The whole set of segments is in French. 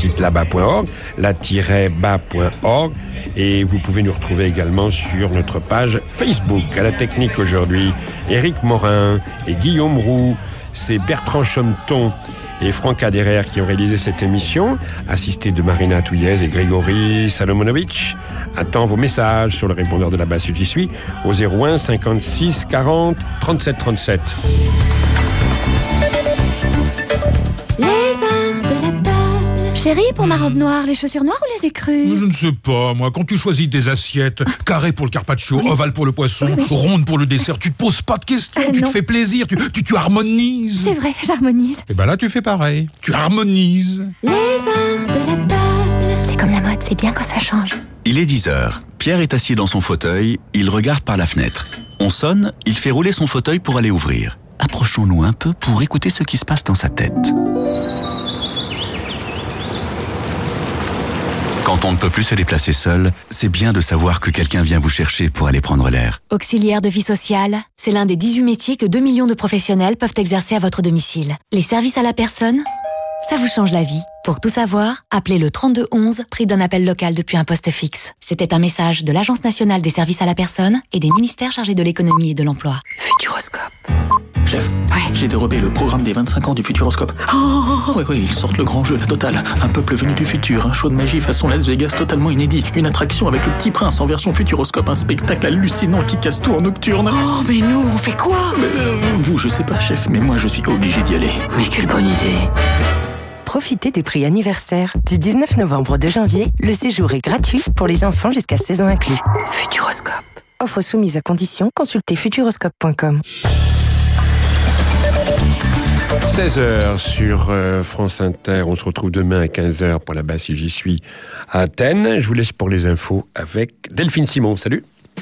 site là-bas.org, la-bas.org. Et vous pouvez nous retrouver également sur notre page Facebook. À la technique aujourd'hui, Éric Morin et Guillaume Roux. C'est Bertrand Chometon et Franck Aderer qui ont réalisé cette émission, assistés de Marina Touillez et Grégory Salomonovitch. Attends vos messages sur le répondeur de la base J'y suis au 01 56 40 37 37. Chérie, pour ma robe noire, les chaussures noires ou les écrus? Je ne sais pas, moi. Quand tu choisis tes assiettes, carré pour le carpaccio, ovale pour le poisson, ronde pour le dessert, tu te poses pas de questions, tu te fais plaisir, tu harmonises. C'est vrai, j'harmonise. Et ben là, tu fais pareil. Tu harmonises. Les arts de la table. C'est comme la mode, c'est bien quand ça change. Il est 10h. Pierre est assis dans son fauteuil, il regarde par la fenêtre. On sonne, il fait rouler son fauteuil pour aller ouvrir. Approchons-nous un peu pour écouter ce qui se passe dans sa tête. Quand on ne peut plus se déplacer seul, c'est bien de savoir que quelqu'un vient vous chercher pour aller prendre l'air. Auxiliaire de vie sociale, c'est l'un des 18 métiers que 2 millions de professionnels peuvent exercer à votre domicile. Les services à la personne, ça vous change la vie. Pour tout savoir, appelez le 3211, prix d'un appel local depuis un poste fixe. C'était un message de l'Agence nationale des services à la personne et des ministères chargés de l'économie et de l'emploi. Futuroscope. Chef, j'ai dérobé le programme des 25 ans du Futuroscope. Oui, ils sortent le grand jeu, la totale. Un peuple venu du futur, un show de magie façon Las Vegas totalement inédit. Une attraction avec le Petit Prince en version Futuroscope. Un spectacle hallucinant qui casse tout en nocturne. Oh, mais nous, on fait quoi? Vous, je sais pas, chef, mais moi, je suis obligé d'y aller. Mais quelle bonne idée! Profitez des prix anniversaires. Du 19 novembre au 2 janvier, le séjour est gratuit pour les enfants jusqu'à 16 ans inclus. Futuroscope. Offre soumise à condition, consultez futuroscope.com. 16h sur France Inter. On se retrouve demain à 15h pour la base si j'y suis à Athènes. Je vous laisse pour les infos avec Delphine Simon. Salut.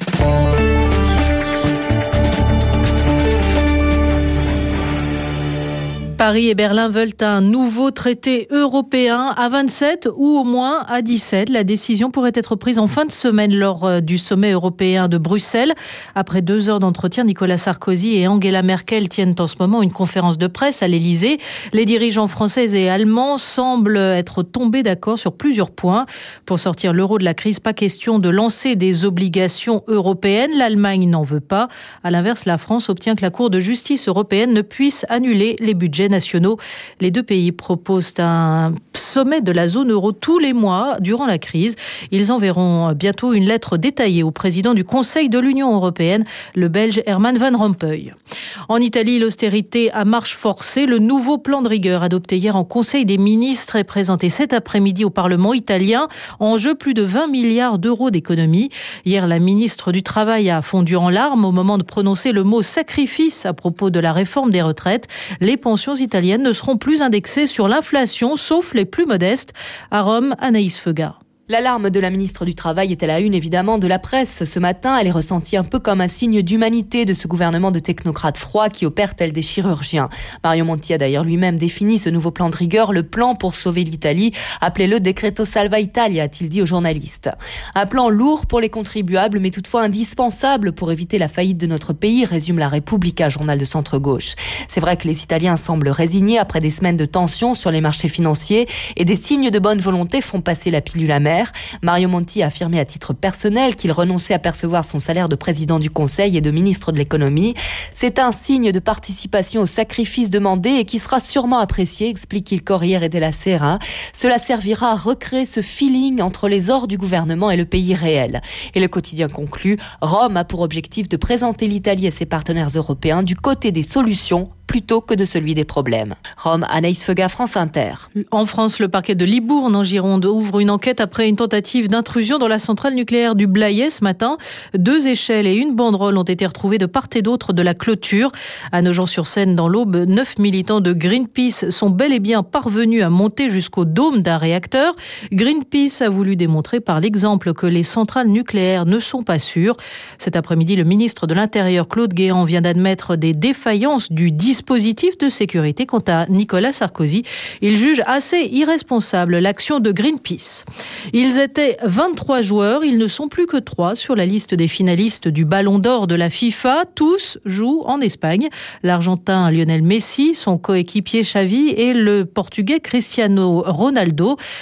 Paris et Berlin veulent un nouveau traité européen à 27 ou au moins à 17. La décision pourrait être prise en fin de semaine lors du sommet européen de Bruxelles. Après 2 heures d'entretien, Nicolas Sarkozy et Angela Merkel tiennent en ce moment une conférence de presse à l'Élysée. Les dirigeants français et allemands semblent être tombés d'accord sur plusieurs points. Pour sortir l'euro de la crise, pas question de lancer des obligations européennes. L'Allemagne n'en veut pas. À l'inverse, la France obtient que la Cour de justice européenne ne puisse annuler les budgets nationaux. Les deux pays proposent un sommet de la zone euro tous les mois durant la crise. Ils enverront bientôt une lettre détaillée au président du Conseil de l'Union européenne, le Belge Herman Van Rompuy. En Italie, l'austérité à marche forcée. Le nouveau plan de rigueur adopté hier en Conseil des ministres est présenté cet après-midi au Parlement italien. En jeu, plus de 20 milliards d'euros d'économies. Hier, la ministre du Travail a fondu en larmes au moment de prononcer le mot sacrifice à propos de la réforme des retraites. Les pensions italiennes ne seront plus indexées sur l'inflation, sauf les plus modestes. À Rome, Anaïs Feuga. L'alarme de la ministre du Travail est à la une évidemment de la presse. Ce matin, elle est ressentie un peu comme un signe d'humanité de ce gouvernement de technocrates froids qui opère tel des chirurgiens. Mario Monti a d'ailleurs lui-même défini ce nouveau plan de rigueur, le plan pour sauver l'Italie. Appelez-le Decreto Salva Italia, a-t-il dit aux journalistes. Un plan lourd pour les contribuables, mais toutefois indispensable pour éviter la faillite de notre pays, résume la Repubblica, journal de centre-gauche. C'est vrai que les Italiens semblent résignés après des semaines de tension sur les marchés financiers et des signes de bonne volonté font passer la pilule amère. Mario Monti a affirmé à titre personnel qu'il renonçait à percevoir son salaire de président du Conseil et de ministre de l'économie. C'est un signe de participation au sacrifice demandé et qui sera sûrement apprécié, explique il Corriere della Sera. Cela servira à recréer ce feeling entre les ors du gouvernement et le pays réel. Et le quotidien conclut, Rome a pour objectif de présenter l'Italie et ses partenaires européens du côté des solutions plutôt que de celui des problèmes. Rome, Anaïs Feuga, France Inter. En France, le parquet de Libourne, en Gironde, ouvre une enquête après une tentative d'intrusion dans la centrale nucléaire du Blayais ce matin. 2 échelles et une banderole ont été retrouvées de part et d'autre de la clôture. À Nogent-sur-Seine, dans l'Aube, 9 militants de Greenpeace sont bel et bien parvenus à monter jusqu'au dôme d'un réacteur. Greenpeace a voulu démontrer par l'exemple que les centrales nucléaires ne sont pas sûres. Cet après-midi, le ministre de l'Intérieur, Claude Guéant, vient d'admettre des défaillances du dispositif de sécurité. Quant à Nicolas Sarkozy, il juge assez irresponsable l'action de Greenpeace. Ils étaient 23 joueurs, ils ne sont plus que 3 sur la liste des finalistes du Ballon d'Or de la FIFA. Tous jouent en Espagne. L'Argentin Lionel Messi, son coéquipier Xavi et le Portugais Cristiano Ronaldo.